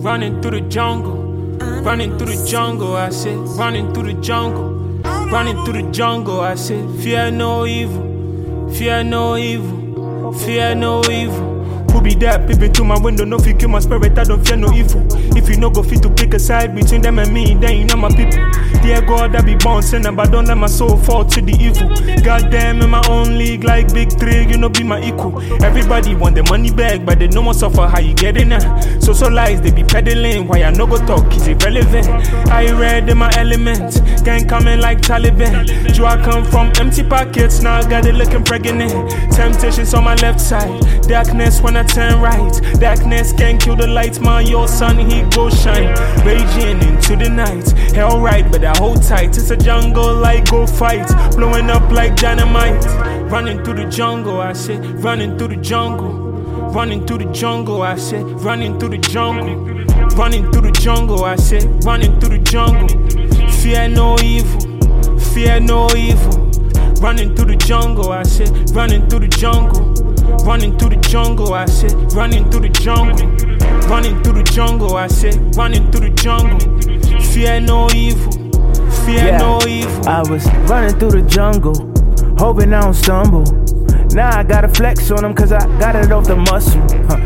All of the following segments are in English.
running through the jungle. Running through the jungle, I said, running through the jungle. Running through the jungle, I said, fear no evil. Fear no evil. Fear no evil. Who be that peeping through my window? No fit kill my spirit, I don't fear no evil. If you no go fit to pick a side between them and me, then you know my people. Dear God, I be born sinner, but don't let my soul fall to the evil. Goddamn, in my own league, like Big 3, you know be my equal. Everybody want the money back, but they no one suffer how you get in there. So lies, they be peddling, why I no go talk is irrelevant. I read in my element, gang coming like Taliban. Do I come from empty pockets, now I got it looking pregnant. Temptations on my left side, darkness when I turn right. Darkness can't kill the light, man, your sun, he go shine. Raging into the night, hell right, but I hold tight. It's a jungle, like go fight, blowing up like dynamite. Running through the jungle, I say, running through the jungle. Running through the jungle, I say, running through the jungle. Running through the jungle, I say, running through the jungle. Fear no evil, fear no evil. Running through the jungle, I say, running through the jungle. Running through the jungle, I say, running through the jungle. Running through the jungle, I say, running through the jungle. Fear no evil, fear no evil. I was running through the jungle, hoping I don't stumble. Now I gotta flex on them cause I got it off the muscle.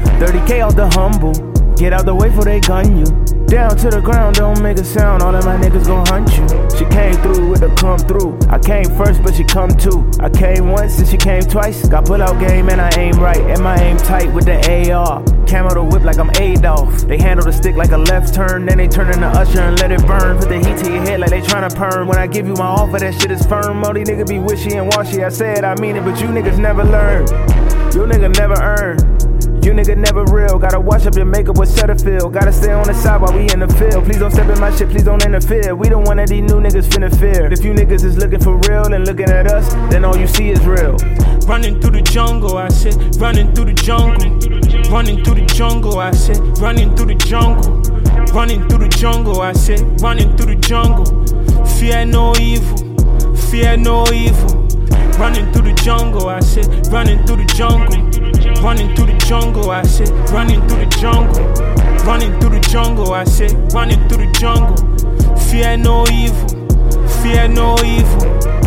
30K off the humble, get out the way before they gun you. Down to the ground, don't make a sound, all of my niggas gon' hunt you. She came through with a come through. I came first, but she come too. I came once and she came twice. Got pull out game and I aim right, and my aim tight with the AR. Camo the whip like I'm Adolf. They handle the stick like a left turn, then they turn into Usher and let it burn. Put the heat to your head like they tryna perm. When I give you my offer, that shit is firm. All these niggas be wishy and washy. I said I mean it, but you niggas never learn. You nigga never earn. You nigga never real, gotta wash up your makeup with Cetaphil. Gotta stay on the side while we in the field. Please don't step in my shit, please don't interfere. We don't want these new niggas finna fear. If you niggas is looking for real and looking at us, then all you see is real. Running through the jungle, I said, running through the jungle. Running through the jungle, I said, running through the jungle. Running through the jungle, I said, running through the jungle. Fear no evil, fear no evil. Running through the jungle, I said, running through the jungle. Running through the jungle, I said, running through the jungle. Running through the jungle, I said, running through the jungle. Fear no evil, fear no evil.